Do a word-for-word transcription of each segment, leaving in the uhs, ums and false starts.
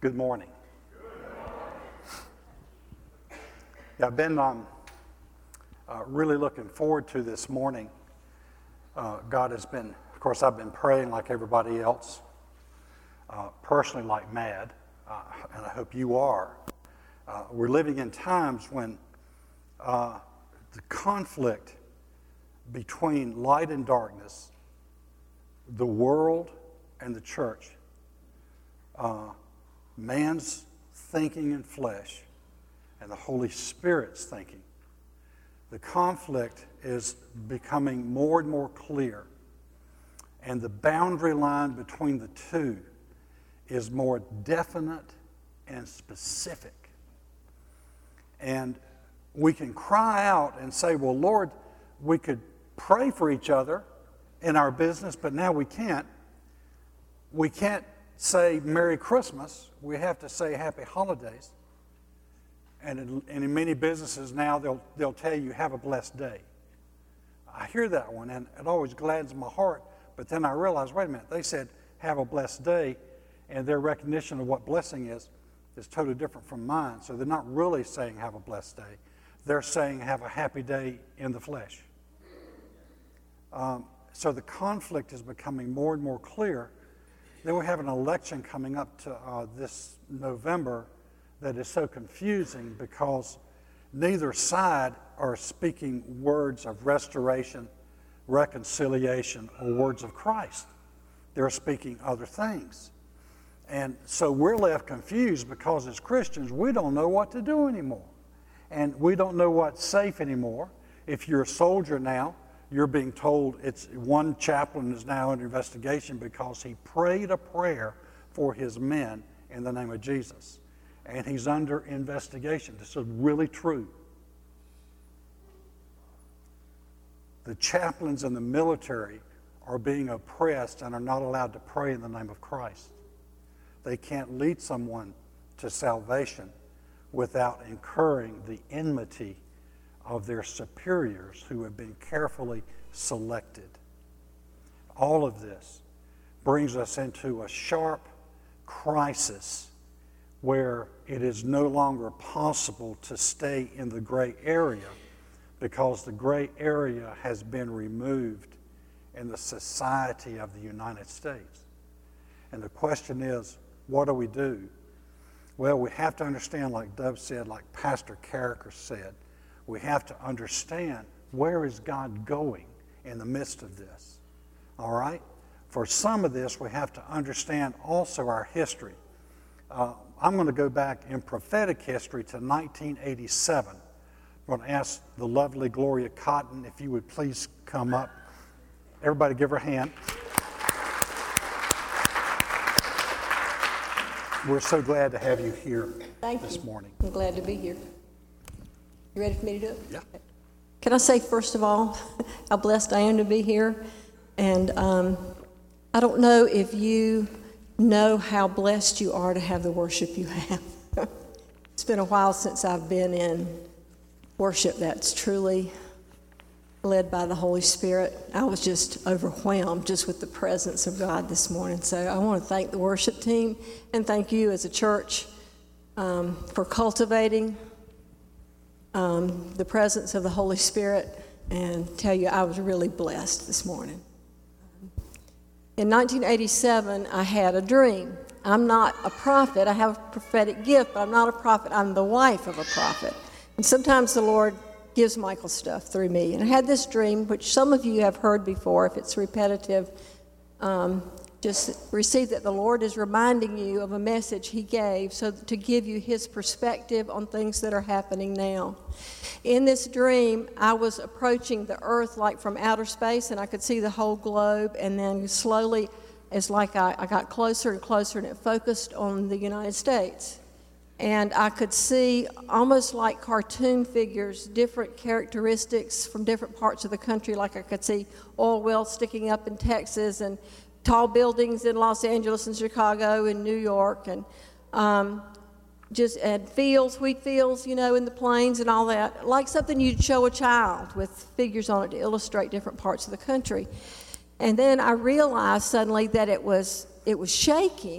Good morning. Yeah, I've been um, uh, really looking forward to this morning. Uh, God has been, of course, I've been praying like everybody else, uh, personally like mad, uh, and I hope you are. Uh, we're living in times when uh, the conflict between light and darkness, the world and the church, uh, man's thinking in flesh and the Holy Spirit's thinking, the conflict is becoming more and more clear, and the boundary line between the two is more definite and specific. And we can cry out and say, well, Lord, we could pray for each other in our business, but now we can't. We can't say Merry Christmas. We have to say Happy Holidays. And in, and in many businesses now, they'll they'll tell you, have a blessed day. I hear that one, and it always gladdens my heart. But then I realize, wait a minute, they said have a blessed day, and their recognition of what blessing is is totally different from mine. So they're not really saying have a blessed day. They're saying have a happy day in the flesh. Um, so the conflict is becoming more and more clear. Then we have an election coming up to uh, this November that is so confusing because neither side are speaking words of restoration, reconciliation, or words of Christ. They're speaking other things. And so we're left confused because as Christians, we don't know what to do anymore. And we don't know what's safe anymore. If you're a soldier now, you're being told it's one chaplain is now under investigation because he prayed a prayer for his men in the name of Jesus. And he's under investigation. This is really true. The chaplains in the military are being oppressed and are not allowed to pray in the name of Christ. They can't lead someone to salvation without incurring the enmity of their superiors who have been carefully selected. All of this brings us into a sharp crisis where it is no longer possible to stay in the gray area because the gray area has been removed in the society of the United States. And the question is, what do we do? Well, we have to understand, like Dove said, like Pastor Carricker said, we have to understand where is God going in the midst of this, all right? For some of this, we have to understand also our history. Uh, I'm going to go back in prophetic history to nineteen eighty-seven. I'm going to ask the lovely Gloria Cotton if you would please come up. Everybody give her a hand. We're so glad to have you here Thank this you. morning. I'm glad to be here. You ready for me to do it? Yeah. Can I say, first of all, how blessed I am to be here? And um, I don't know if you know how blessed you are to have the worship you have. It's been a while since I've been in worship that's truly led by the Holy Spirit. I was just overwhelmed just with the presence of God this morning. So I want to thank the worship team and thank you as a church um, for cultivating um, the presence of the Holy Spirit, and tell you I was really blessed this morning. In nineteen eighty-seven, I had a dream. I'm not a prophet. I have a prophetic gift, but I'm not a prophet. I'm the wife of a prophet. And sometimes the Lord gives Michael stuff through me. And I had this dream, which some of you have heard before. If it's repetitive, um, just receive that the Lord is reminding you of a message he gave so to give you his perspective on things that are happening now. In this dream, I was approaching the earth like from outer space, and I could see the whole globe, and then slowly, it's like I, I got closer and closer, and it focused on the United States. And I could see, almost like cartoon figures, different characteristics from different parts of the country. Like I could see oil wells sticking up in Texas, and tall buildings in Los Angeles and Chicago and New York, and um, just and fields, wheat fields, you know, in the plains and all that. Like something you'd show a child with figures on it to illustrate different parts of the country. And then I realized suddenly that it was it was shaking,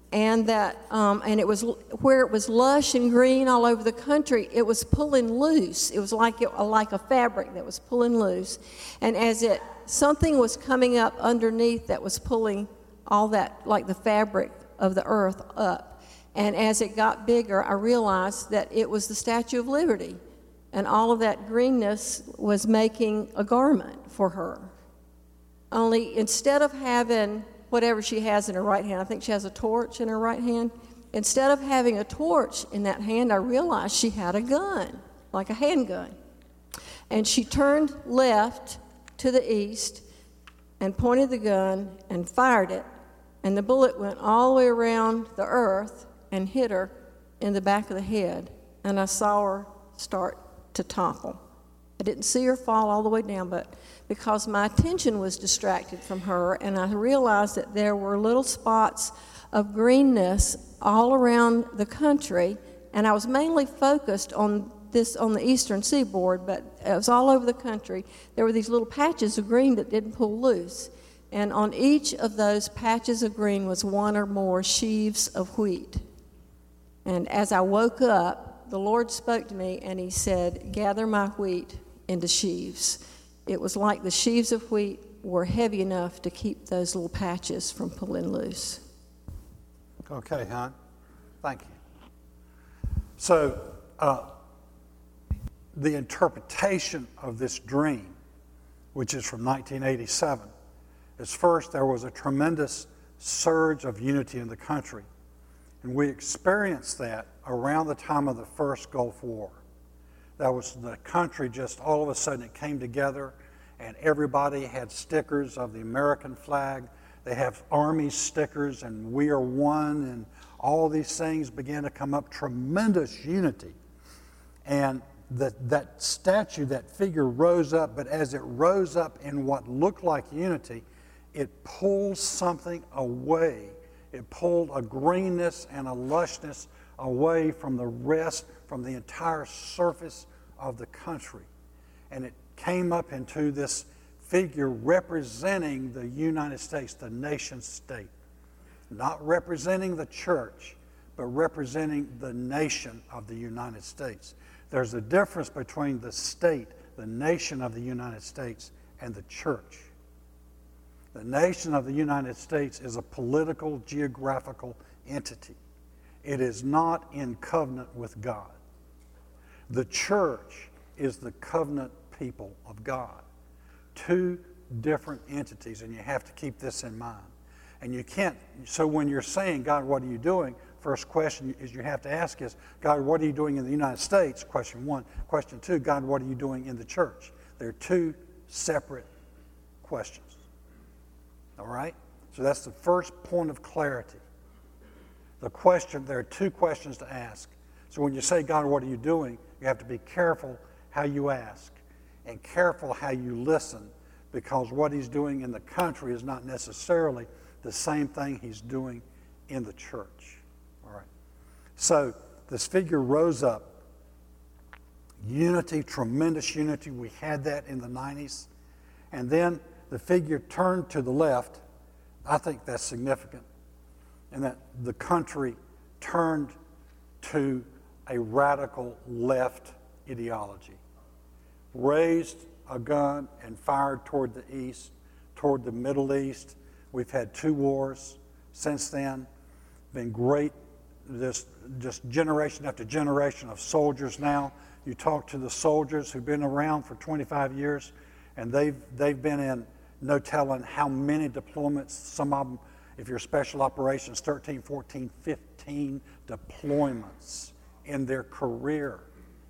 and that um, and it was where it was lush and green all over the country. It was pulling loose. It was like it, like a fabric that was pulling loose, and as it something was coming up underneath that was pulling all that, like the fabric of the earth, up. And as it got bigger, I realized that it was the Statue of Liberty, and all of that greenness was making a garment for her. Only instead of having whatever she has in her right hand, I think she has a torch in her right hand, instead of having a torch in that hand, I realized she had a gun, like a handgun. And she turned left to the east and pointed the gun and fired it, and the bullet went all the way around the earth and hit her in the back of the head, and I saw her start to topple. I didn't see her fall all the way down, but because my attention was distracted from her, and I realized that there were little spots of greenness all around the country, and I was mainly focused on this on the eastern seaboard, but it was all over the country. There were these little patches of green that didn't pull loose, and on each of those patches of green was one or more sheaves of wheat. And as I woke up, the Lord spoke to me, and he said, "Gather my wheat into sheaves." It was like the sheaves of wheat were heavy enough to keep those little patches from pulling loose. Okay, hon. Thank you. So, uh, the interpretation of this dream, which is from nineteen eighty-seven, is first there was a tremendous surge of unity in the country. And we experienced that around the time of the first Gulf War. That was the country just all of a sudden it came together, and everybody had stickers of the American flag. They have Army stickers, and we are one, and all these things began to come up, tremendous unity. And that, that statue, that figure rose up, but as it rose up in what looked like unity, it pulled something away. It pulled a greenness and a lushness away from the rest, from the entire surface of the country. And it came up into this figure representing the United States, the nation state. Not representing the church, but representing the nation of the United States. There's a difference between the state, the nation of the United States, and the church. The nation of the United States is a political, geographical entity. It is not in covenant with God. The church is the covenant people of God. Two different entities, and you have to keep this in mind. And you can't, so when you're saying, God, what are you doing? First question is you have to ask is, God, what are you doing in the United States? Question one. Question two, God, what are you doing in the church? They're two separate questions. All right? So that's the first point of clarity. The question, there are two questions to ask. So when you say, God, what are you doing? You have to be careful how you ask and careful how you listen, because what he's doing in the country is not necessarily the same thing he's doing in the church. All right. So this figure rose up. Unity, tremendous unity. We had that in the nineties. And then the figure turned to the left. I think that's significant. And that the country turned to a radical left ideology. Raised a gun and fired toward the east, toward the Middle East. We've had two wars since then. Been great, this just generation after generation of soldiers now. You talk to the soldiers who've been around for twenty-five years, and they've they've been in no telling how many deployments. Some of them, if you're special operations, thirteen, fourteen, fifteen deployments in their career.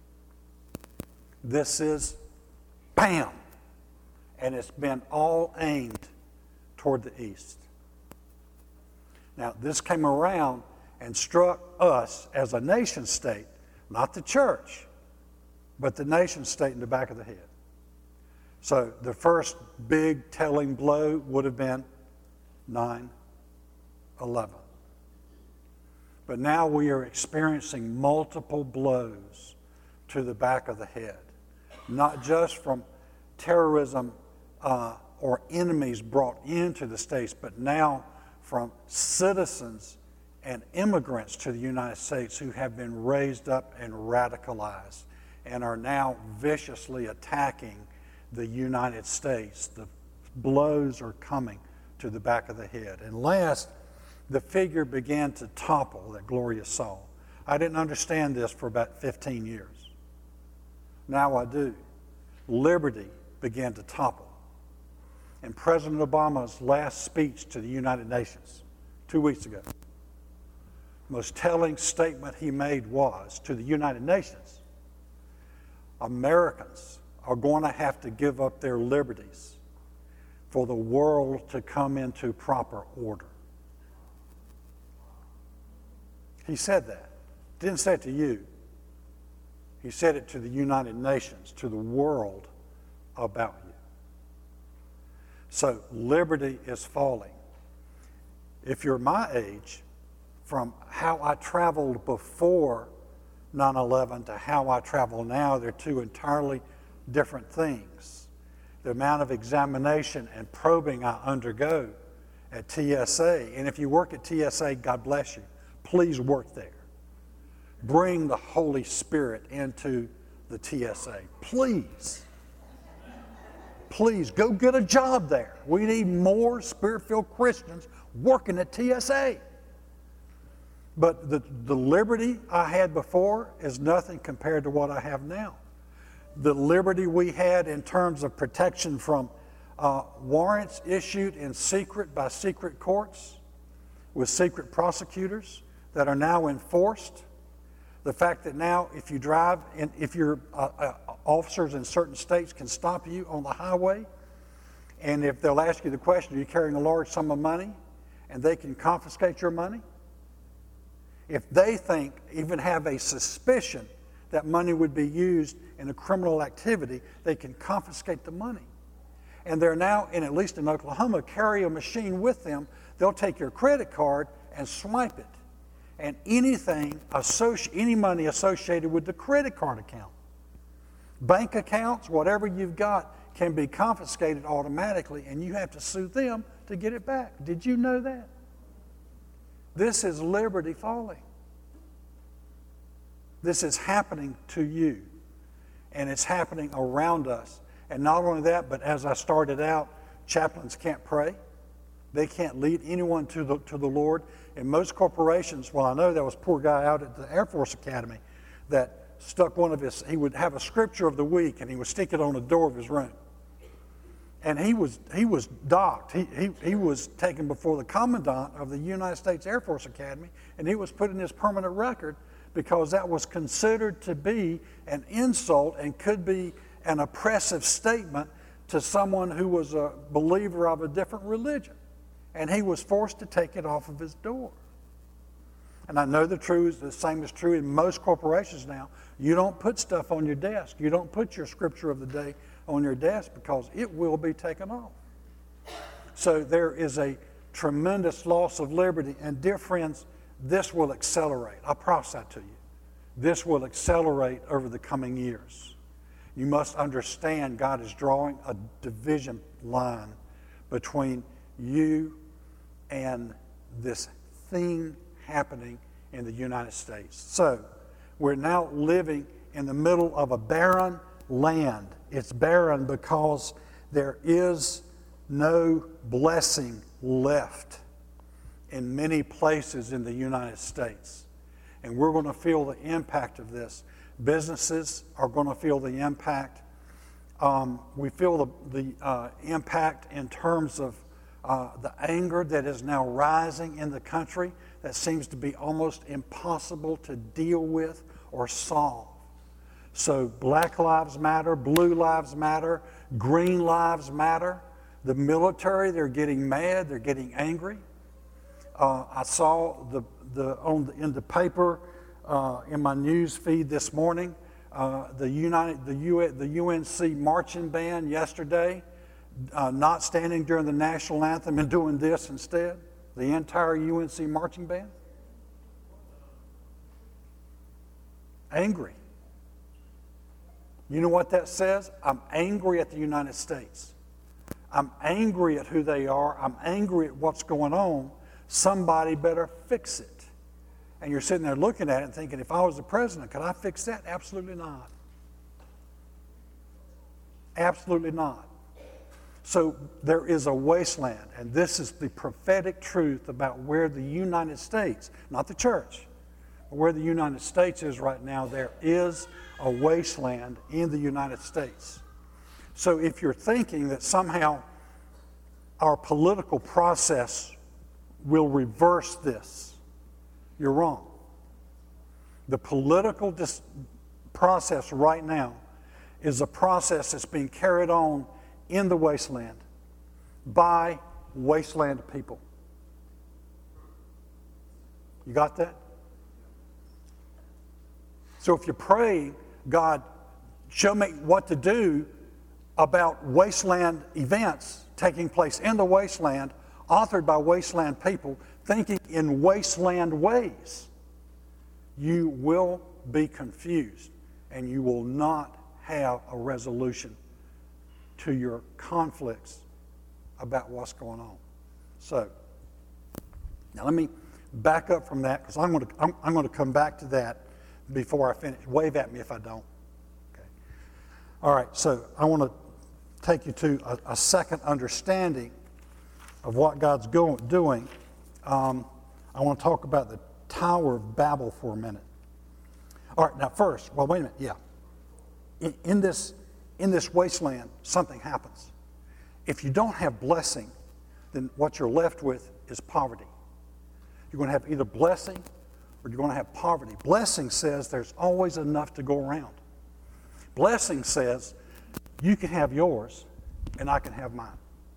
This is bam, and it's been all aimed toward the east. Now, this came around and struck us as a nation state, not the church, but the nation state in the back of the head. So the first big telling blow would have been nine eleven. But now we are experiencing multiple blows to the back of the head, not just from terrorism uh, or enemies brought into the states, but now from citizens and immigrants to the United States who have been raised up and radicalized and are now viciously attacking the United States. The blows are coming to the back of the head. And last, the figure began to topple that Gloria saw. I didn't understand this for about fifteen years. Now I do. Liberty began to topple. And President Obama's last speech to the United Nations two weeks ago, most telling statement he made was to the United Nations, Americans are going to have to give up their liberties for the world to come into proper order. He said that. Didn't say it to you. He said it to the United Nations, to the world about you. So liberty is falling. If you're my age, from how I traveled before nine eleven to how I travel now, they're two entirely different things. The amount of examination and probing I undergo at T S A, and if you work at T S A, God bless you. Please work there. Bring the Holy Spirit into the T S A. Please. Please go get a job there. We need more Spirit-filled Christians working at T S A. But the, the liberty I had before is nothing compared to what I have now. The liberty we had in terms of protection from uh, warrants issued in secret by secret courts with secret prosecutors that are now enforced. The fact that now if you drive, and if your uh, uh, officers in certain states can stop you on the highway, and if they'll ask you the question, are you carrying a large sum of money? And they can confiscate your money. If they think, even have a suspicion that money would be used in a criminal activity, they can confiscate the money. And they're now, in at least in Oklahoma, carry a machine with them. They'll take your credit card and swipe it. And anything, associ- any money associated with the credit card account, bank accounts, whatever you've got, can be confiscated automatically, and you have to sue them to get it back. Did you know that? This is liberty falling. This is happening to you, and it's happening around us. And not only that, but as I started out, chaplains can't pray. They can't lead anyone to the, to the Lord. In most corporations, well, I know there was a poor guy out at the Air Force Academy that stuck one of his, he would have a scripture of the week, and he would stick it on the door of his room. And he was he was docked. He, he, he was taken before the commandant of the United States Air Force Academy, and he was put in his permanent record because that was considered to be an insult and could be an oppressive statement to someone who was a believer of a different religion. And he was forced to take it off of his door. And I know the truth, the same is true in most corporations now. You don't put stuff on your desk. You don't put your scripture of the day on your desk because it will be taken off. So there is a tremendous loss of liberty. And dear friends, this will accelerate. I prophesy to you. This will accelerate over the coming years. You must understand God is drawing a division line between you and this thing happening in the United States. So we're now living in the middle of a barren land. It's barren because there is no blessing left in many places in the United States. And we're going to feel the impact of this. Businesses are going to feel the impact. Um, we feel the, the uh, impact in terms of uh, the anger that is now rising in the country that seems to be almost impossible to deal with or solve. So Black Lives Matter, Blue Lives Matter, Green Lives Matter. The military, they're getting mad, they're getting angry. Uh, I saw the, the, on the, in the paper, uh, in my news feed this morning, uh, the, United, the, U, the U N C marching band yesterday uh, not standing during the national anthem and doing this instead. The entire U N C marching band. Angry. You know what that says? I'm angry at the United States. I'm angry at who they are. I'm angry at what's going on. Somebody better fix it. And you're sitting there looking at it and thinking, if I was the president, could I fix that? Absolutely not. Absolutely not. So there is a wasteland, and this is the prophetic truth about where the United States, not the church, but where the United States is right now. There is a wasteland in the United States. So if you're thinking that somehow our political process will reverse this, you're wrong. The political dis- process right now is a process that's being carried on in the wasteland by wasteland people. You got that? So if you pray, God, show me what to do about wasteland events taking place in the wasteland, authored by wasteland people, thinking in wasteland ways, you will be confused and you will not have a resolution to your conflicts about what's going on. So, now let me back up from that, because I'm going to I'm, I'm going to come back to that before I finish. Wave at me if I don't. Okay. All right. So I want to take you to a, a second understanding of what God's go, doing. Um, I want to talk about the Tower of Babel for a minute. All right. Now, first, well, wait a minute. Yeah. In, in this in this wasteland, something happens. If you don't have blessing, then what you're left with is poverty. You're going to have either blessing or you're going to have poverty. Blessing says there's always enough to go around. Blessing says you can have yours and I can have mine.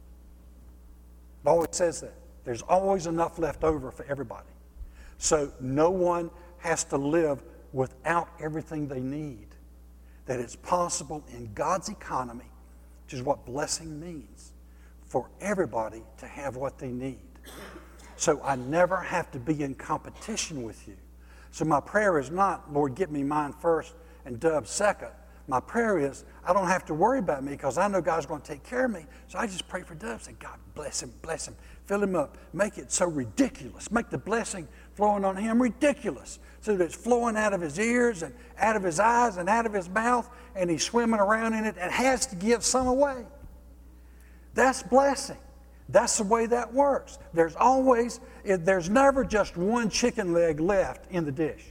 It always says that. There's always enough left over for everybody. So no one has to live without everything they need. That it's possible in God's economy, which is what blessing means, for everybody to have what they need. So I never have to be in competition with you. So my prayer is not, Lord, get me mine first and Dub second. My prayer is, I don't have to worry about me because I know God's going to take care of me. So I just pray for Dub. Say, God, bless him, bless him. Fill him up. Make it so ridiculous. Make the blessing flowing on him ridiculous. So that it's flowing out of his ears and out of his eyes and out of his mouth, and he's swimming around in it and has to give some away. That's blessing. That's the way that works. There's always, there's never just one chicken leg left in the dish.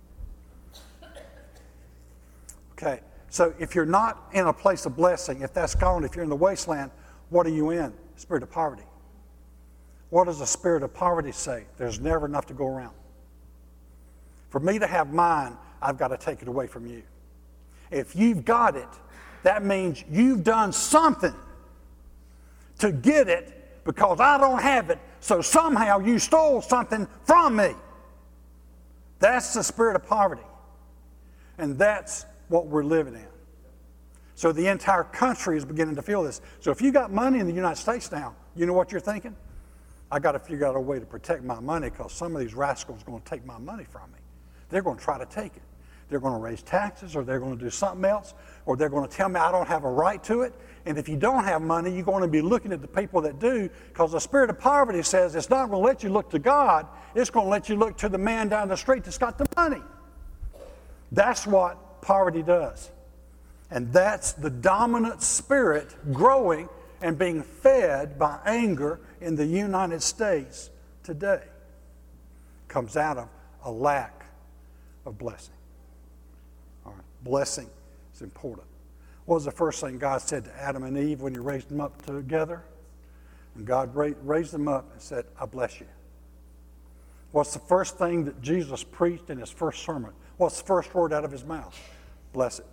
Okay, so if you're not in a place of blessing, if that's gone, if you're in the wasteland, what are you in? Spirit of poverty. What does the spirit of poverty say? There's never enough to go around. For me to have mine, I've got to take it away from you. If you've got it, that means you've done something to get it because I don't have it, so somehow you stole something from me. That's the spirit of poverty. And that's what we're living in. So the entire country is beginning to feel this. So if you got money in the United States now, you know what you're thinking? I got to figure out a way to protect my money because some of these rascals are going to take my money from me. They're going to try to take it. They're going to raise taxes, or they're going to do something else, or they're going to tell me I don't have a right to it. And if you don't have money, you're going to be looking at the people that do, because the spirit of poverty says it's not going to let you look to God. It's going to let you look to the man down the street that's got the money. That's what poverty does. And that's the dominant spirit growing and being fed by anger in the United States today. Comes out of a lack of blessing. All right, blessing is important. What was the first thing God said to Adam and Eve when he raised them up together? And God raised them up and said, I bless you. What's the first thing that Jesus preached in his first sermon? What's the first word out of his mouth? Bless it.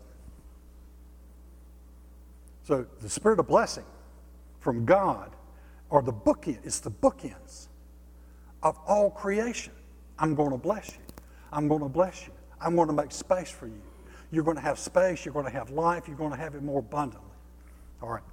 So the spirit of blessing from God are the bookend. It's the bookends of all creation. I'm going to bless you. I'm going to bless you. I'm going to make space for you. You're going to have space. You're going to have life. You're going to have it more abundantly. All right.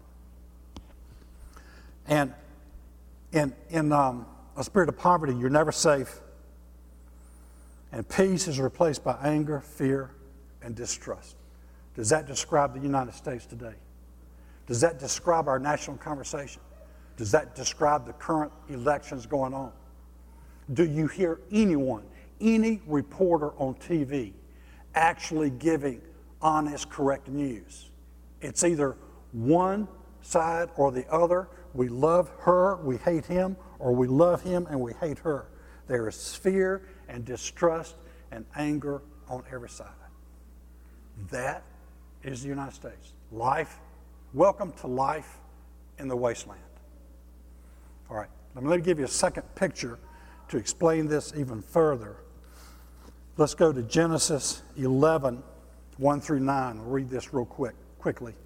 And in, in um, a spirit of poverty, you're never safe. And peace is replaced by anger, fear, and distrust. Does that describe the United States today? Does that describe our national conversation? Does that describe the current elections going on? Do you hear anyone, any reporter on T V actually giving honest, correct news. It's either one side or the other. We love her, we hate him, or we love him and we hate her. There is fear and distrust and anger on every side. That is the United States. Life, welcome to life in the wasteland. All right, let me give you a second picture to explain this even further. Let's go to Genesis eleven, one through nine. We'll read this real quick, quickly.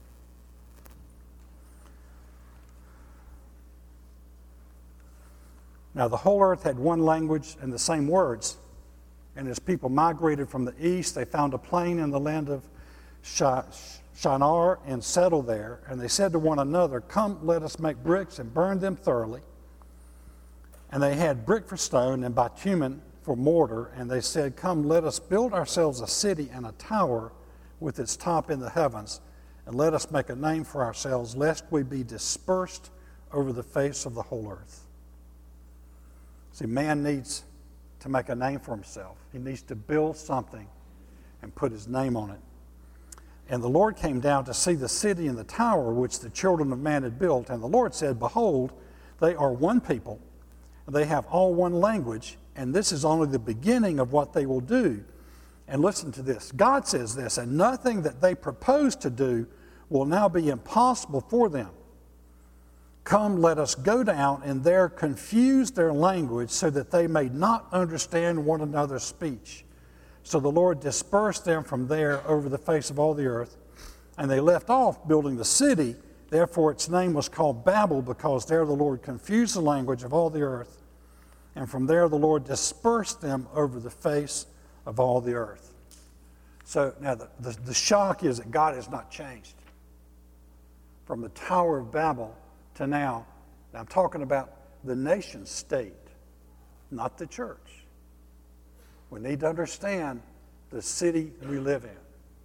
Now the whole earth had one language and the same words. And as people migrated from the east, they found a plain in the land of Shinar and settled there. And they said to one another, "Come, let us make bricks and burn them thoroughly." And they had brick for stone and bitumen for mortar. And they said, "Come, let us build ourselves a city and a tower with its top in the heavens. And let us make a name for ourselves, lest we be dispersed over the face of the whole earth." See, man needs to make a name for himself. He needs to build something and put his name on it. And the Lord came down to see the city and the tower which the children of man had built. And the Lord said, "Behold, they are one people. They have all one language, and this is only the beginning of what they will do." And listen to this. God says this, "And nothing that they propose to do will now be impossible for them. Come, let us go down and there confuse their language so that they may not understand one another's speech." So the Lord dispersed them from there over the face of all the earth, and they left off building the city. Therefore its name was called Babel, because there the Lord confused the language of all the earth. And from there the Lord dispersed them over the face of all the earth. So now the, the, the shock is that God has not changed. From the Tower of Babel to now, now I'm talking about the nation state, not the church. We need to understand the city we live in.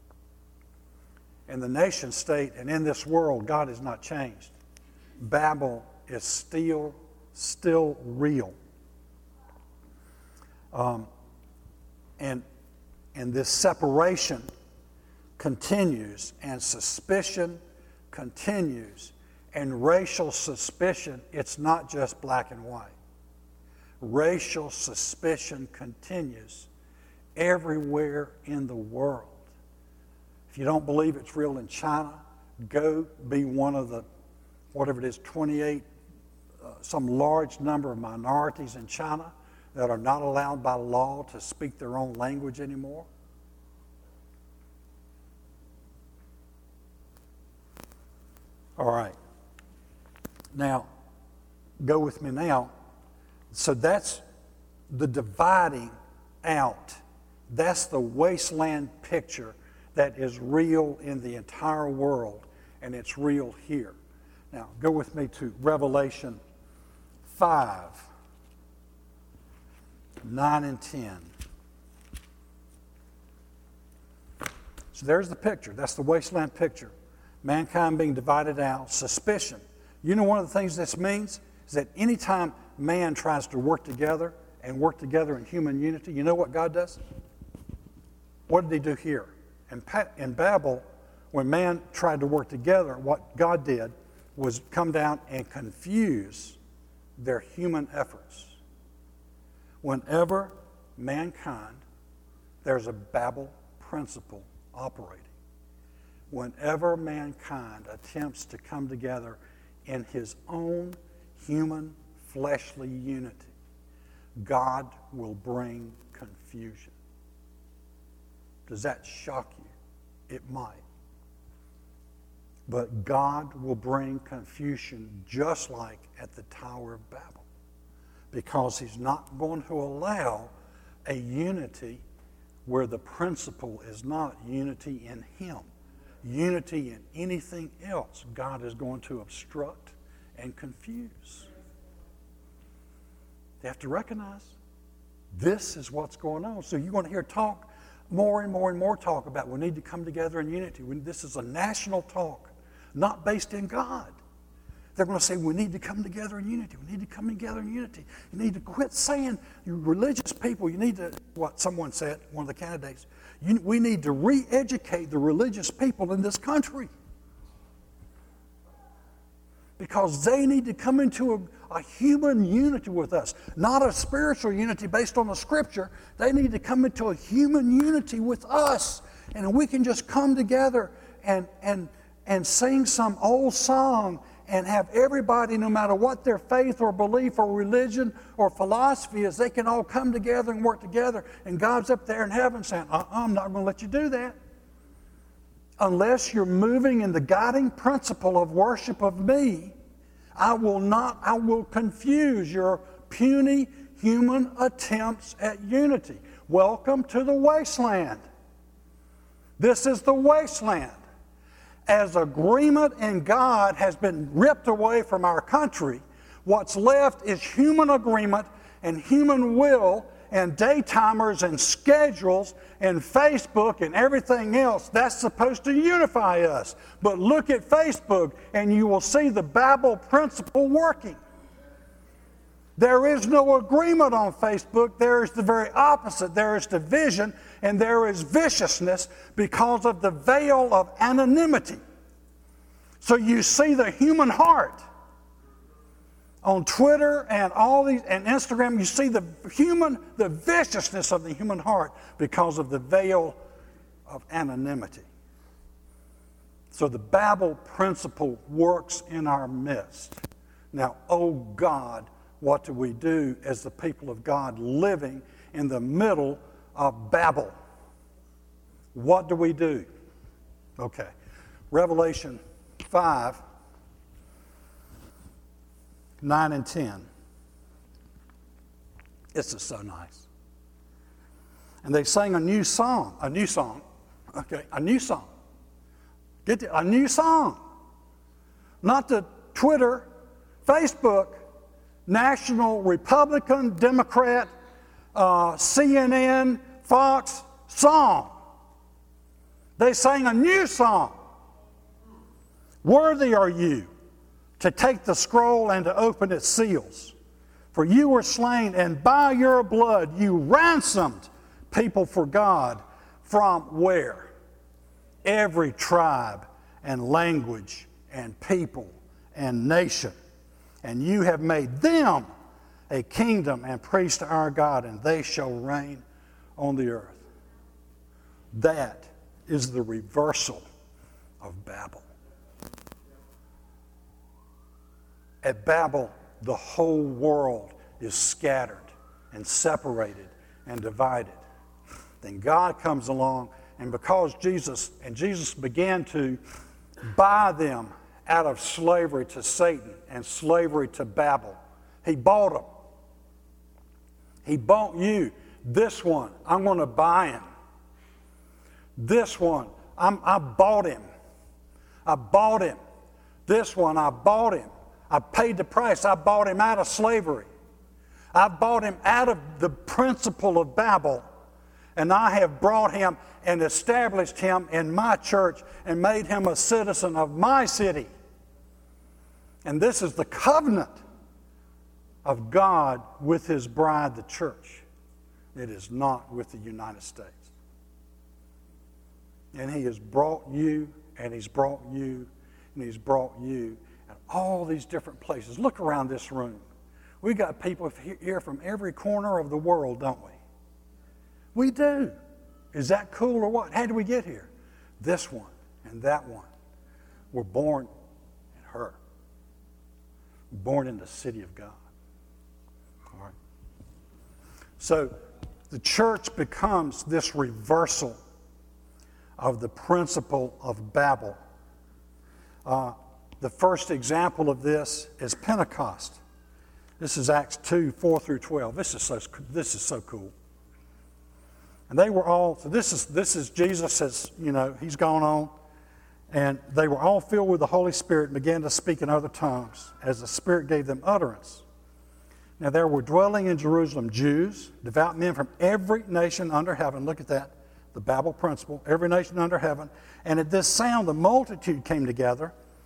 In the nation state and in this world, God has not changed. Babel is still, still real. Um, and, and this separation continues, and suspicion continues. And racial suspicion, it's not just black and white. Racial suspicion continues everywhere in the world. If you don't believe it's real in China, go be one of the, whatever it is, twenty-eight, uh, some large number of minorities in China that are not allowed by law to speak their own language anymore. All right. Now, go with me now. So that's the dividing out. That's the wasteland picture that is real in the entire world, and it's real here. Now, go with me to Revelation five, nine and ten. So there's the picture. That's the wasteland picture. Mankind being divided out, suspicion. You know, one of the things this means is that anytime man tries to work together and work together in human unity, you know what God does? What did he do here? In, in Babel, when man tried to work together, what God did was come down and confuse their human efforts. Whenever mankind, there's a Babel principle operating. Whenever mankind attempts to come together in his own human fleshly unity, God will bring confusion. Does that shock you? It might. But God will bring confusion just like at the Tower of Babel, because he's not going to allow a unity where the principle is not unity in him. Unity in anything else, God is going to obstruct and confuse. You have to recognize this is what's going on. So you're going to hear talk, more and more and more talk about we need to come together in unity. We, this is a national talk, not based in God. They're going to say, we need to come together in unity. We need to come together in unity. You need to quit saying, you religious people, you need to, what someone said, one of the candidates, you, we need to re-educate the religious people in this country. Because they need to come into a, a human unity with us, not a spiritual unity based on the Scripture. They need to come into a human unity with us. And we can just come together and, and, and sing some old song and have everybody, no matter what their faith or belief or religion or philosophy is, they can all come together and work together. And God's up there in heaven saying, uh-uh, I'm not going to let you do that. Unless you're moving in the guiding principle of worship of me, I will not, I will confuse your puny human attempts at unity. Welcome to the wasteland. This is the wasteland. As agreement in God has been ripped away from our country, what's left is human agreement and human will and daytimers and schedules and Facebook and everything else. That's supposed to unify us. But look at Facebook and you will see the Babel principle working. There is no agreement on Facebook. There is the very opposite. There is division and there is viciousness because of the veil of anonymity. So you see the human heart on Twitter and all these and Instagram. You see the human, the viciousness of the human heart because of the veil of anonymity. So the Babel principle works in our midst. Now, oh God, what do we do as the people of God living in the middle of Babel? What do we do? Okay. Revelation five, nine and ten. This is so nice. And they sang a new song, a new song, okay, a new song. Get the, a new song. Not the Twitter, Facebook, National Republican, Democrat, uh, C N N, Fox song. They sang a new song. Worthy are you to take the scroll and to open its seals. For you were slain, and by your blood you ransomed people for God from where? Every tribe and language and people and nation. And you have made them a kingdom and priests to our God, and they shall reign on the earth. That is the reversal of Babel. At Babel, the whole world is scattered and separated and divided. Then God comes along, and because Jesus, and Jesus began to buy them out of slavery to Satan and slavery to Babel. He bought them. He bought you. This one, I'm going to buy him. This one, I'm, I bought him. I bought him. This one, I bought him. I paid the price. I bought him out of slavery. I bought him out of the principle of Babel, and I have brought him and established him in my church and made him a citizen of my city. And this is the covenant of God with his bride, the church. It is not with the United States. And he has brought you, and he's brought you, and he's brought you at all these different places. Look around this room. We got people here from every corner of the world, don't we? We do. Is that cool or what? How did we get here? This one and that one were born in her. Born in the city of God. All right. So the church becomes this reversal of the principle of Babel. Uh, the first example of this is Pentecost. This is Acts two, four through twelve. This is so, this is so cool. And they were all, so this is, this is Jesus says, you know, he's gone on. And they were all filled with the Holy Spirit and began to speak in other tongues as the Spirit gave them utterance. Now there were dwelling in Jerusalem Jews, devout men from every nation under heaven. Look at that, the Babel principle, every nation under heaven. And at this sound the multitude came together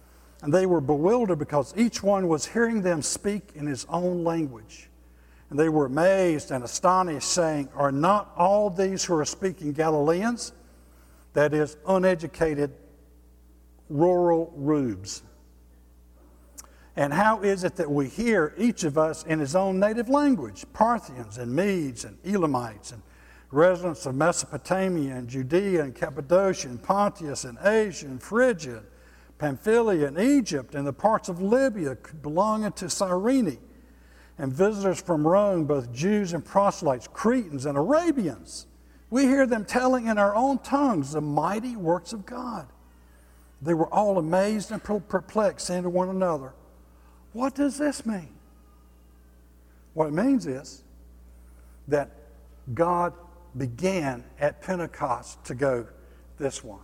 And they were bewildered because each one was hearing them speak in his own language. And they were amazed and astonished, saying, "Are not all these who are speaking Galileans?" That is, uneducated, rural rubes. "And how is it that we hear each of us in his own native language? Parthians and Medes and Elamites and residents of Mesopotamia and Judea and Cappadocia and Pontus and Asia and Phrygia, Pamphylia and Egypt and the parts of Libya belonging to Cyrene, and visitors from Rome, both Jews and proselytes, Cretans and Arabians. We hear them telling in our own tongues the mighty works of God." They were all amazed and perplexed, saying to one another, "What does this mean?" What it means is that God began at Pentecost to go, this one,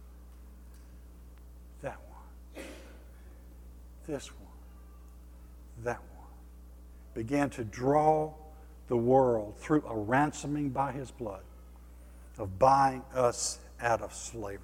that one, this one, that one. Began to draw the world through a ransoming by his blood of buying us out of slavery.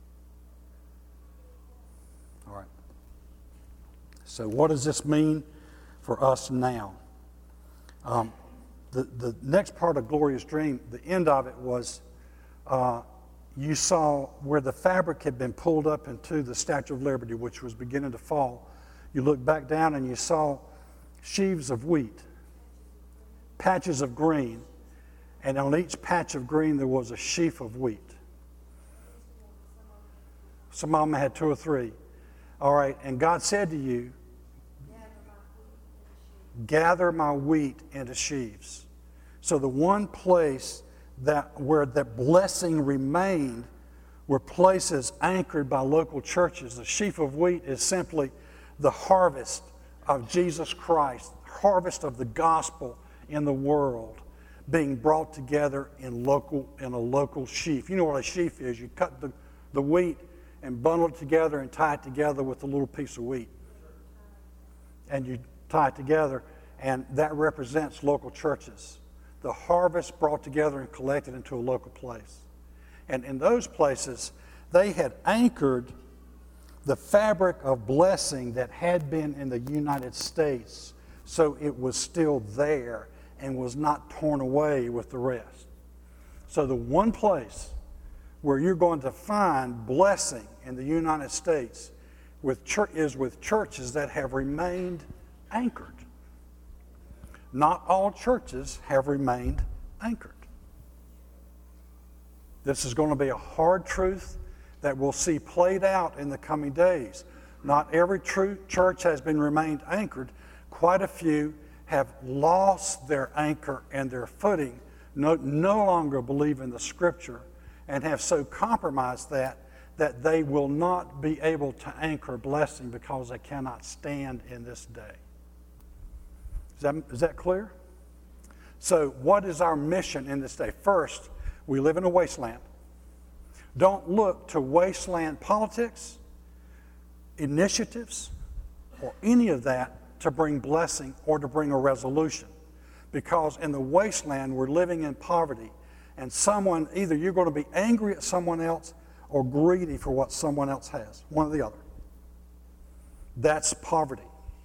All right. So what does this mean for us now? Um, the, the next part of Gloria's dream, the end of it was uh, you saw where the fabric had been pulled up into the Statue of Liberty, which was beginning to fall. You looked back down and you saw sheaves of wheat, patches of green, and on each patch of green there was a sheaf of wheat. Some of them had two or three. All right, and God said to you, gather my wheat into sheaves. So the one place that where that blessing remained were places anchored by local churches. The sheaf of wheat is simply the harvest of Jesus Christ, harvest of the gospel in the world being brought together in local in a local sheaf. You know what a sheaf is. You cut the, the wheat and bundle it together and tie it together with a little piece of wheat. And you tie it together, and that represents local churches. The harvest brought together and collected into a local place. And in those places, they had anchored the fabric of blessing that had been in the United States, so it was still there and was not torn away with the rest. So the one place where you're going to find blessing in the United States with church, is with churches that have remained anchored. Not all churches have remained anchored. This is going to be a hard truth that we'll see played out in the coming days. Not every true church has been remained anchored. Quite a few have lost their anchor and their footing, no, no longer believe in the Scripture, and have so compromised that that they will not be able to anchor blessing because they cannot stand in this day. Is that, is that clear? So what is our mission in this day? First, we live in a wasteland. Don't look to wasteland politics, initiatives, or any of that to bring blessing or to bring a resolution. Because in the wasteland, we're living in poverty. And someone, either you're going to be angry at someone else or greedy for what someone else has. One or the other. That's poverty.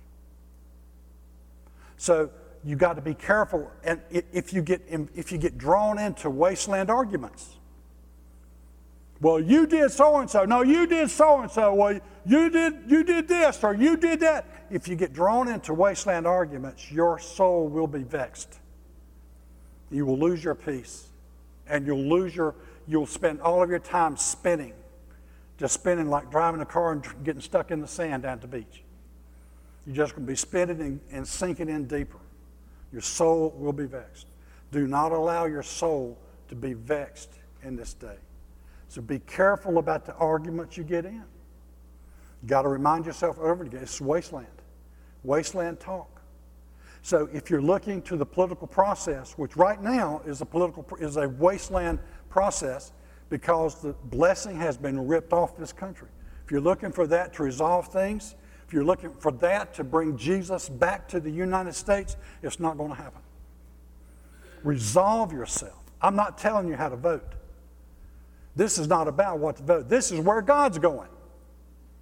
So you got to be careful. And if you get if you get drawn into wasteland arguments, well, you did so and so. No, you did so and so. Well, you did you did this or you did that. If you get drawn into wasteland arguments, your soul will be vexed. You will lose your peace, and you'll lose your. You'll spend all of your time spinning, just spinning like driving a car and getting stuck in the sand down at the beach. You're just going to be spinning and, and sinking in deeper. Your soul will be vexed. Do not allow your soul to be vexed in this day. So be careful about the arguments you get in. You got to remind yourself over again, it's wasteland. Wasteland talk. So if you're looking to the political process, which right now is a political is a wasteland process because the blessing has been ripped off this country. If you're looking for that to resolve things, if you're looking for that to bring Jesus back to the United States, it's not going to happen. Resolve yourself. I'm not telling you how to vote. This is not about what to vote. This is where God's going.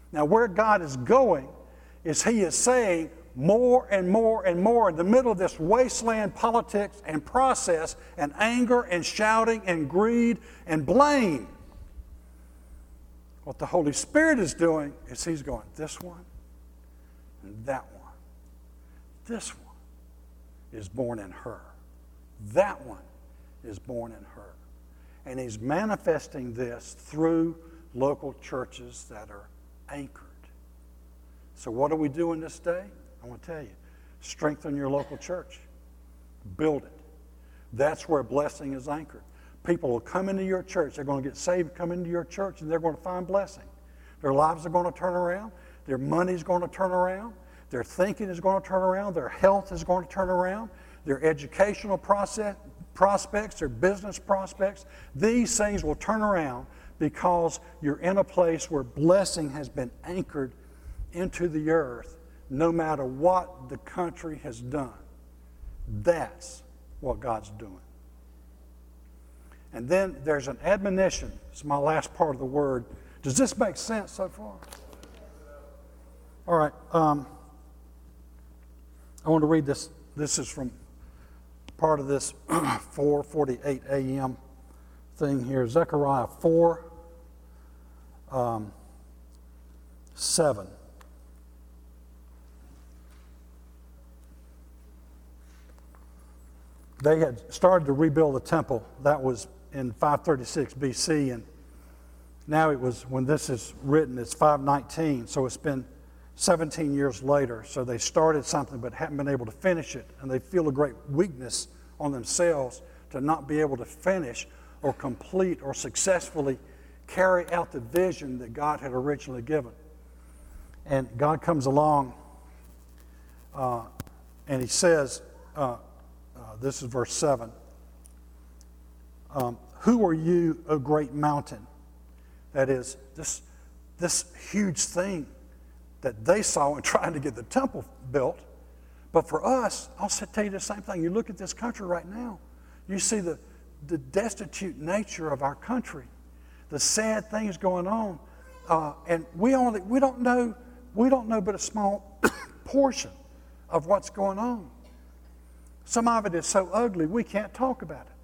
Now, where God is going is He is saying more and more and more in the middle of this wasteland politics and process and anger and shouting and greed and blame. What the Holy Spirit is doing is He's going, this one and that one. This one is born in her. That one is born in her. And He's manifesting this through local churches that are anchored. So what are we doing this day? I want to tell you, strengthen your local church. Build it. That's where blessing is anchored. People will come into your church. They're going to get saved, come into your church, and they're going to find blessing. Their lives are going to turn around. Their money is going to turn around. Their thinking is going to turn around. Their health is going to turn around. Their educational process, prospects, their business prospects, these things will turn around because you're in a place where blessing has been anchored into the earth no matter what the country has done. That's what God's doing. And then there's an admonition. It's my last part of the word. Does this make sense so far? All right. Um, I want to read this. This is from part of this four forty-eight a.m. thing here. Zechariah four, um, seven. They had started to rebuild the temple. That was in five thirty-six B C, and now it was, when this is written, it's five nineteen, so it's been seventeen years later. So they started something but haven't been able to finish it, and they feel a great weakness on themselves to not be able to finish or complete or successfully carry out the vision that God had originally given. And God comes along uh, and He says, uh, Uh, this is verse seven. Um, Who are you, O great mountain? That is, this, this huge thing that they saw in trying to get the temple built. But for us, I'll tell you the same thing. You look at this country right now, you see the, the destitute nature of our country, the sad things going on, uh, and we only we don't know we don't know but a small portion of what's going on. Some of it is so ugly we can't talk about it.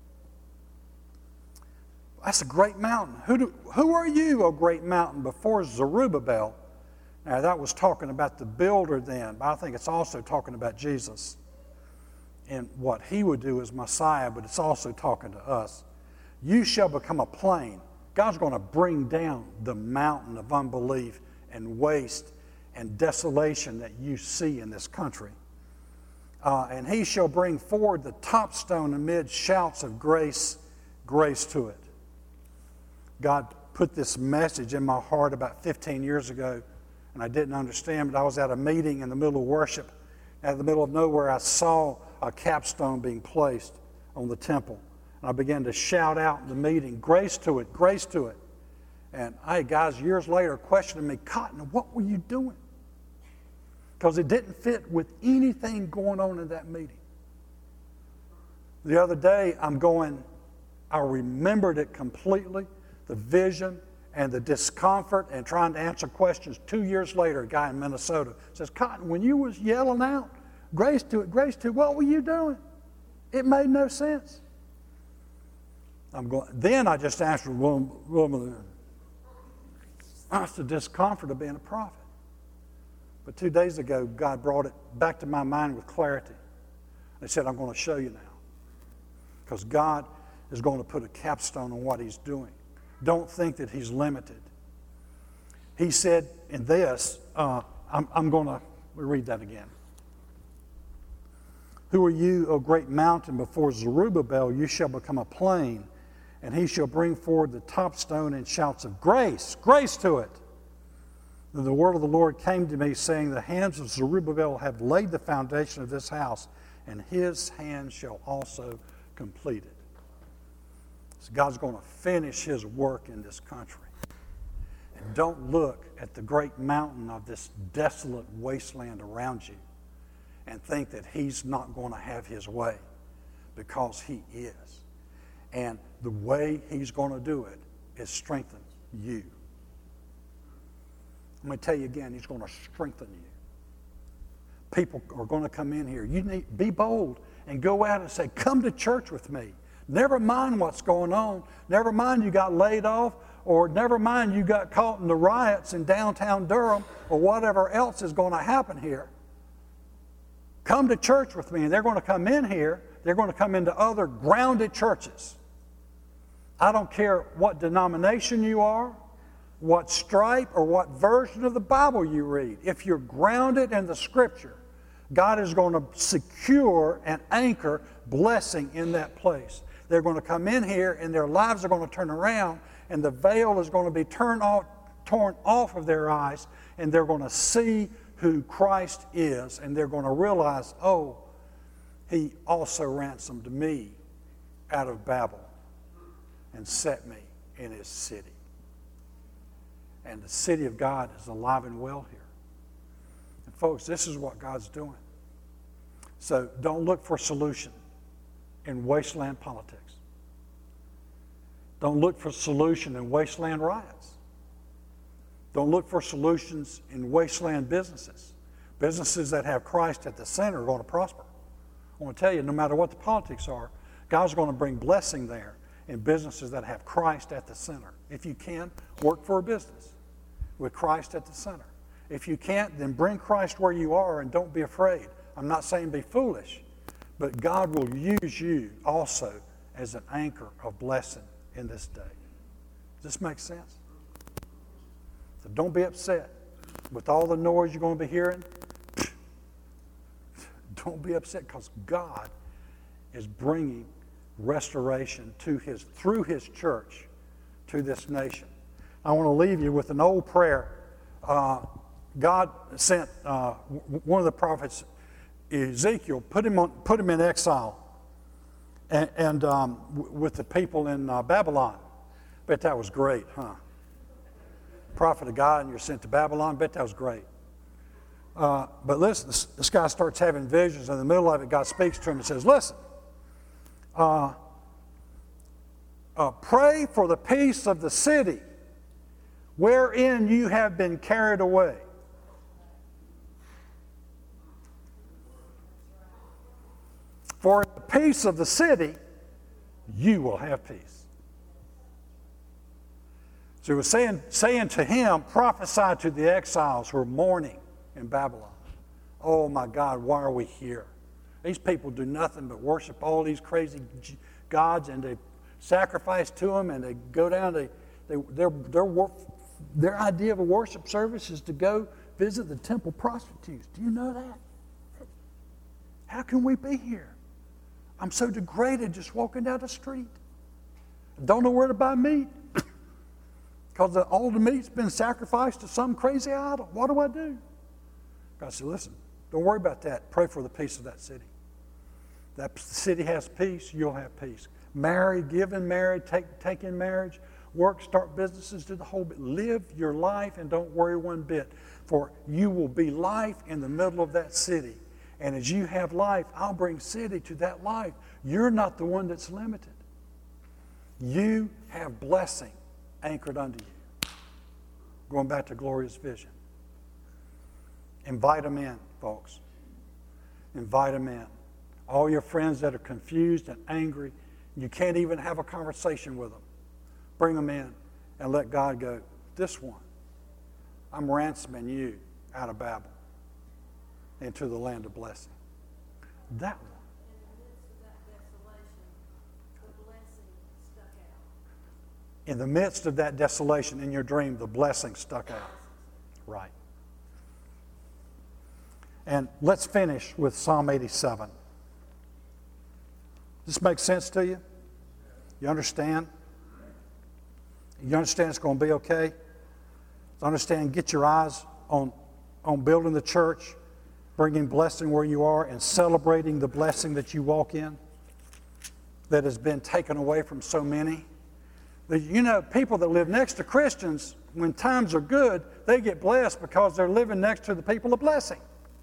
That's a great mountain. Who, do, who are you, O great mountain, before Zerubbabel? Now that was talking about the builder then, but I think it's also talking about Jesus and what He would do as Messiah, but it's also talking to us. You shall become a plain. God's going to bring down the mountain of unbelief and waste and desolation that you see in this country. Uh, and He shall bring forward the top stone amid shouts of grace, grace to it. God put this message in my heart about fifteen years ago, and I didn't understand, but I was at a meeting in the middle of worship. Out of the middle of nowhere, I saw a capstone being placed on the temple. And I began to shout out in the meeting, grace to it, grace to it. And I had guys years later questioning me, Cotton, what were you doing? Because it didn't fit with anything going on in that meeting. The other day, I'm going, I remembered it completely, the vision and the discomfort and trying to answer questions. Two years later, a guy in Minnesota says, Cotton, when you was yelling out, grace to it, grace to it, what were you doing? It made no sense. I'm going. Then I just answered, well, well, that's the discomfort of being a prophet. But two days ago, God brought it back to my mind with clarity. He said, I'm going to show you now. Because God is going to put a capstone on what He's doing. Don't think that He's limited. He said in this, uh, I'm, I'm going to read that again. Who are you, O great mountain? Before Zerubbabel you shall become a plain, and he shall bring forward the top stone in shouts of grace, grace to it. Then the word of the Lord came to me, saying, the hands of Zerubbabel have laid the foundation of this house, and his hand shall also complete it. So God's going to finish His work in this country. And don't look at the great mountain of this desolate wasteland around you and think that He's not going to have His way, because He is. And the way He's going to do it is strengthen you. I'm going to tell you again, he's going to strengthen you. People are going to come in here. You need be bold and go out and say, come to church with me. Never mind what's going on. Never mind you got laid off, or never mind you got caught in the riots in downtown Durham, or whatever else is going to happen here. Come to church with me. And they're going to come in here. They're going to come into other grounded churches. I don't care what denomination you are, what stripe or what version of the Bible you read. If you're grounded in the Scripture, God is going to secure and anchor blessing in that place. They're going to come in here and their lives are going to turn around, and the veil is going to be turned off, torn off of their eyes, and they're going to see who Christ is, and they're going to realize, oh, he also ransomed me out of Babel and set me in his city. And the city of God is alive and well here. And folks, this is what God's doing. So don't look for solution in wasteland politics. Don't look for solution in wasteland riots. Don't look for solutions in wasteland businesses. Businesses that have Christ at the center are going to prosper. I want to tell you, no matter what the politics are, God's going to bring blessing there in businesses that have Christ at the center. If you can, work for a business with Christ at the center. If you can't, then bring Christ where you are and don't be afraid. I'm not saying be foolish, but God will use you also as an anchor of blessing in this day. Does this make sense? So don't be upset with all the noise you're going to be hearing. Don't be upset, because God is bringing restoration to his through his church to this nation. I want to leave you with an old prayer. Uh, God sent uh, one of the prophets, Ezekiel, put him on, put him in exile, and, and um, w- with the people in uh, Babylon. Bet that was great, huh? Prophet of God, and you're sent to Babylon. Bet that was great. Uh, but listen, this, this guy starts having visions. In the middle of it, God speaks to him and says, listen, uh, uh, pray for the peace of the city wherein you have been carried away. For in the peace of the city, you will have peace. So he was saying, saying to him, prophesy to the exiles who are mourning in Babylon. Oh my God, why are we here? These people do nothing but worship all these crazy gods, and they sacrifice to them, and they go down, they, they, their, their, their idea of a worship service is to go visit the temple prostitutes. Do you know that? How can we be here? I'm so degraded just walking down the street. Don't know where to buy meat because all the meat's been sacrificed to some crazy idol. What do I do? God said, listen, don't worry about that. Pray for the peace of that city. That city has peace, you'll have peace. Marry, give in marriage, take, take in marriage, work, start businesses, do the whole bit. Live your life and don't worry one bit. For you will be life in the middle of that city. And as you have life, I'll bring city to that life. You're not the one that's limited. You have blessing anchored unto you. Going back to Gloria's vision. Invite them in, folks. Invite them in. All your friends that are confused and angry, you can't even have a conversation with them. Bring them in and let God go, this one, I'm ransoming you out of Babel into the land of blessing. That one. In the midst of that desolation in your dream, the blessing stuck out. Right. And let's finish with Psalm eighty-seven. Does this make sense to you? You understand? You understand it's going to be okay? You understand, get your eyes on, on building the church, bringing blessing where you are, and celebrating the blessing that you walk in that has been taken away from so many. You know, people that live next to Christians, when times are good, they get blessed because they're living next to the people of blessing.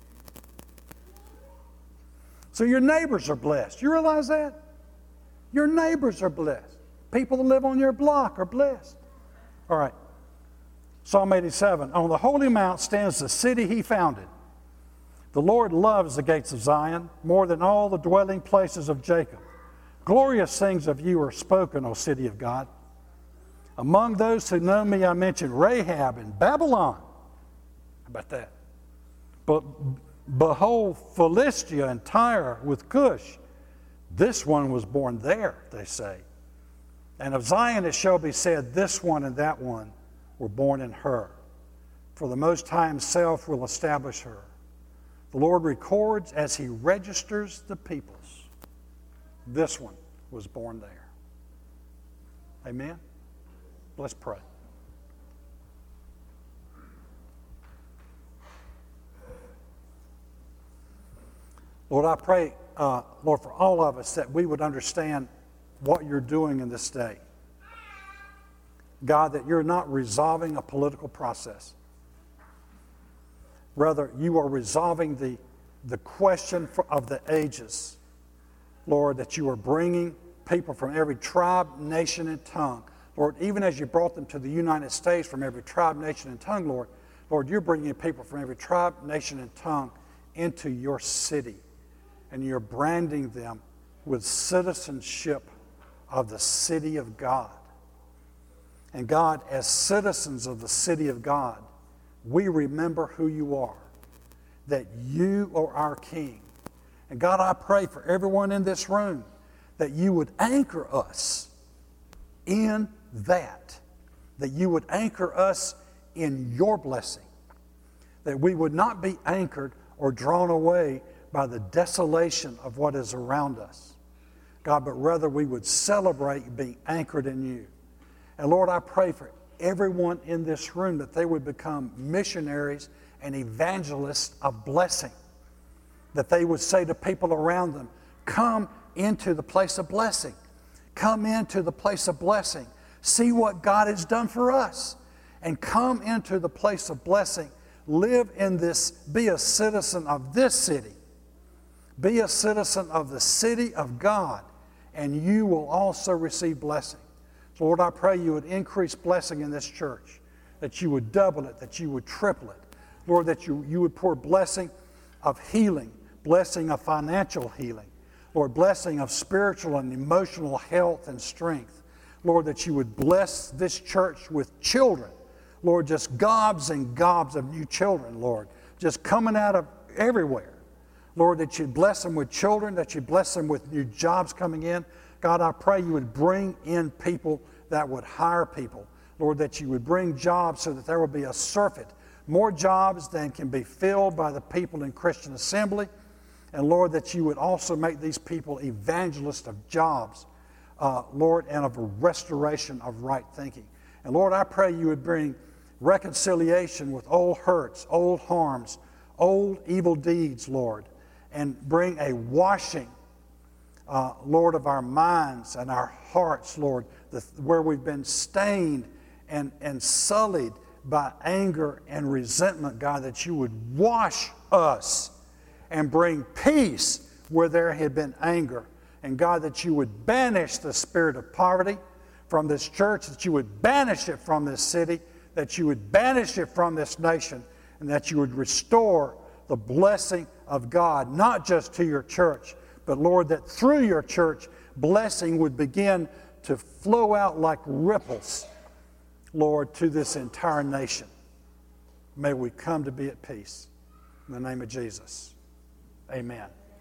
So your neighbors are blessed. You realize that? Your neighbors are blessed. People that live on your block are blessed. All right. Psalm eighty-seven, on the holy mount stands the city he founded. The Lord loves the gates of Zion more than all the dwelling places of Jacob. Glorious things of you are spoken, O city of God. Among those who know me, I mention Rahab and Babylon. How about that? But behold, Philistia and Tyre with Cush. This one was born there, they say. And of Zion it shall be said, this one and that one were born in her. For the Most High himself will establish her. The Lord records as he registers the peoples. This one was born there. Amen? Let's pray. Lord, I pray, uh, Lord, for all of us that we would understand what you're doing in this day. God, that you're not resolving a political process. Rather, you are resolving the, the question for, of the ages. Lord, that you are bringing people from every tribe, nation, and tongue. Lord, even as you brought them to the United States from every tribe, nation, and tongue, Lord, Lord, you're bringing people from every tribe, nation, and tongue into your city. And you're branding them with citizenship of the city of God. And God, as citizens of the city of God, we remember who you are, that you are our King. And God, I pray for everyone in this room that you would anchor us in that, that you would anchor us in your blessing, that we would not be anchored or drawn away by the desolation of what is around us, God, but rather we would celebrate being anchored in you. And Lord, I pray for everyone in this room that they would become missionaries and evangelists of blessing, that they would say to people around them, come into the place of blessing. Come into the place of blessing. See what God has done for us. And come into the place of blessing. Live in this, be a citizen of this city. Be a citizen of the city of God, and you will also receive blessing. So Lord, I pray you would increase blessing in this church, that you would double it, that you would triple it. Lord, that you, you would pour blessing of healing, blessing of financial healing. Lord, blessing of spiritual and emotional health and strength. Lord, that you would bless this church with children. Lord, just gobs and gobs of new children, Lord, just coming out of everywhere. Lord, that you'd bless them with children, that you'd bless them with new jobs coming in. God, I pray you would bring in people that would hire people. Lord, that you would bring jobs so that there will be a surfeit, more jobs than can be filled by the people in Christian Assembly. And Lord, that you would also make these people evangelists of jobs, uh, Lord, and of a restoration of right thinking. And Lord, I pray you would bring reconciliation with old hurts, old harms, old evil deeds, Lord, and bring a washing, uh, Lord, of our minds and our hearts, Lord, the, where we've been stained and, and sullied by anger and resentment, God, that you would wash us and bring peace where there had been anger. And God, that you would banish the spirit of poverty from this church, that you would banish it from this city, that you would banish it from this nation, and that you would restore the blessing of God, not just to your church, but Lord, that through your church, blessing would begin to flow out like ripples, Lord, to this entire nation. May we come to be at peace. In the name of Jesus, amen.